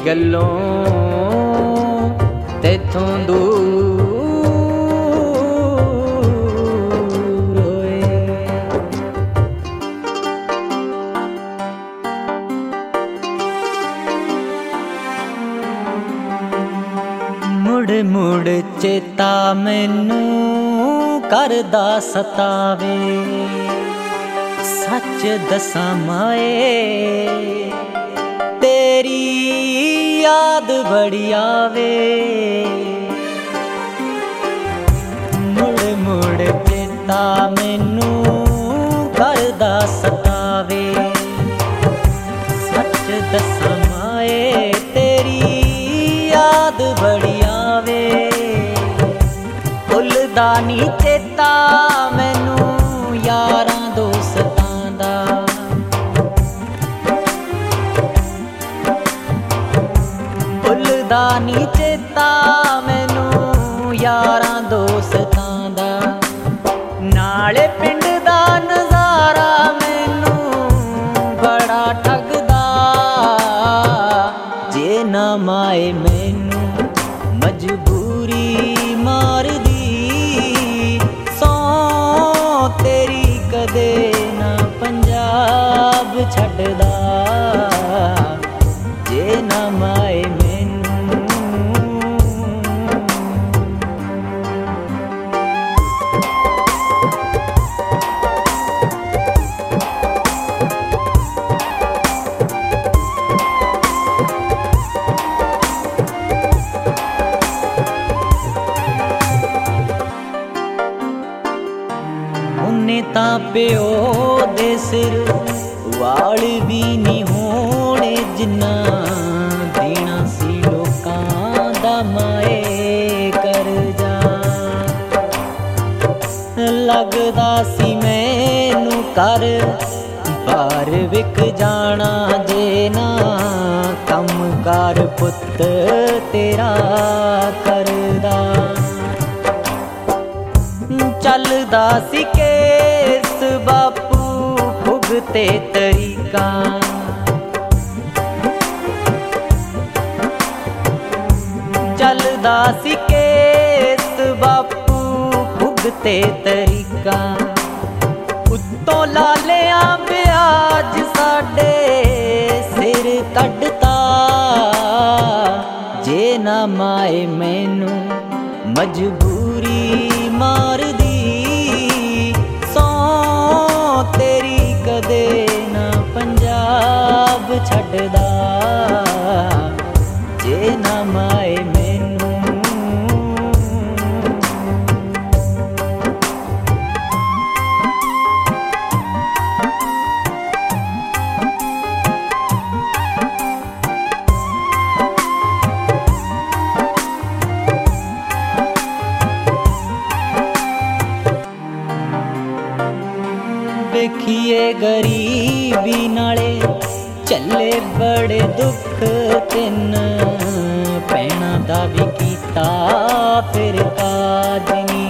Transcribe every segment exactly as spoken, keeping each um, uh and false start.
गल्लों तेथों दूर होए। मुड़ मुड़ चेता मैनू करदा सतावे, सच दसां माए तेरी याद बड़ी आवे। मुड़ मुड़ चेता मैनू करदा सतावे, सच दसां माए तेरी याद बड़ी आवे। भुलदा नी चेता मैनू यारां दोस्तां दा, भुलदा नी चेता मैनू यारां दोस्तां दा। नाले पिंड दा नज़ारा मैनू बड़ा ठगदा, जे ना माए मैनू मजबूरी मारदी। सौ तेरी कदे ना पंजाब छड्डदा, जे ना माए तां प्यो दे सिर वाल भी नहीं होने, जिन्ना देना सी लोकां दा माए कर जा। लगदा सी मैनू कर बार विक जाना, जे ना कम कार पुत तेरा करदा। चलदा सी केस बापू भुगते तरीका, चलदा सी केस बापू भुगते तरीका। उत्तों लालियां ब्याज साडे सिर कड्डता, जे ना माए मैनू मजबूरी मारदी। सौ तेरी कदे ना पंजाब छड्डदा, जे ना माए मैनू। देखिए गरीबी नाले चले बड़े दुख, तिन भैणां दा भी कीता फिर काजनी।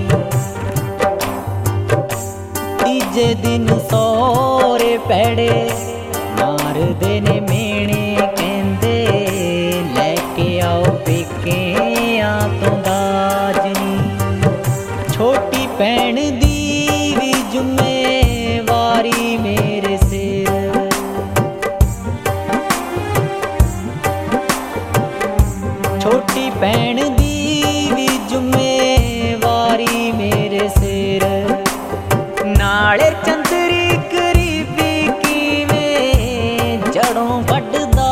तीजे दिन सौरे पैड़े मारदे ने मेणे, कहंदे लैके आओ पेकियां तों दाजनी। छोटी भैण दी भी जुम्मेवारी मेरे सिर, छोटी भैण दी भी जुम्मेवारी मेरे सिर। नाले चंदरी गरीबी किवें जड़ों वड्डदा,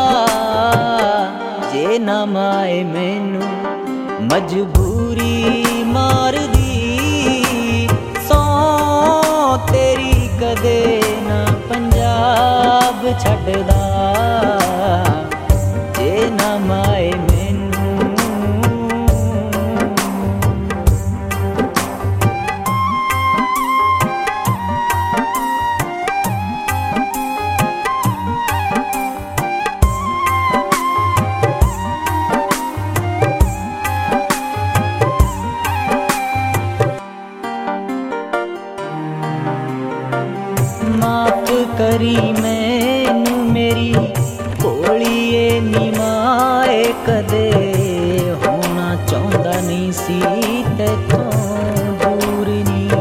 जे ना माए मैनू मजबूरी मारदी। सौ तेरी कदे ना पंजाब छड्डदा, जे ना माए मैनू। माफ करी मैनू मेरी भोली ए नी ਆਏ ਕਦੇ ਹੋਣਾ ਚਾਹੁੰਦਾ ਨਹੀਂ ਸੀ ਤੈਥੋਂ ਦੂਰ ਨੀ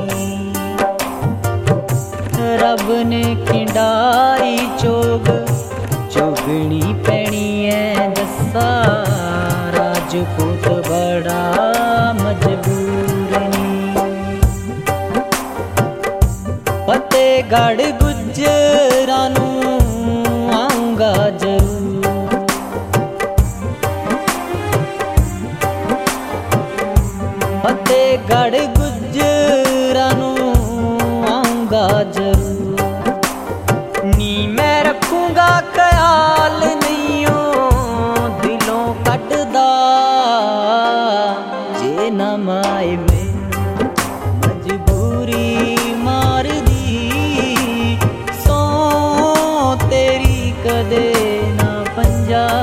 ਰੱਬ ਨੇ ਖਿੰਡਾਈ ਚੋਗ ਚੁਗਣੀ ਪੈਣੀ ਐ ਦੱਸਾ ਰਾਜਪੂਤ ਬੜਾ ਮਜਬੂਰ ਨੀ ਫਤਿਹਗੜ੍ਹ ਗੁੱਜਰਾਂ ਨੂੰ ਆਊਂਗਾ ਜ਼ਰੂਰ ਫਤਿਹਗੜ੍ਹ ਗੁੱਜਰਾਂ ਨੂੰ ਆਊਂਗਾ ਜ਼ਰੂਰ ਨੀ ਮੈਂ ਰੱਖੂੰਗਾ ਖਿਆਲ ਨਹੀਂਓ ਦਿਲੋਂ ਕੱਢਦਾ ਜੇ ਨਾ ਮਾਏ ਮੈਨੂੰ ਮਜਬੂਰੀ ਮਾਰਦੀ ਸੌ ਤੇਰੀ ਕਦੇ ਨਾ ਪੰਜਾ